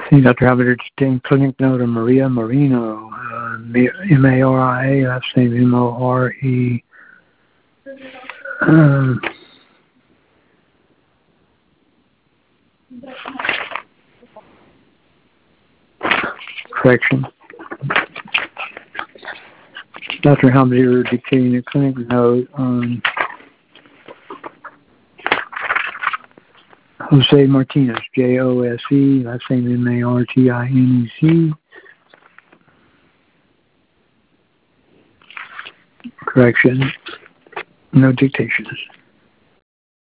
See, Dr. Halberger dictating clinic note of Maria Marino, M-A-R-I-A, last name M-O-R-E. Correction. Dr. Halberger dictating a clinic note on Jose Martinez, J-O-S-E, last name M-A-R-T-I-N-E-Z. Correction. No dictations.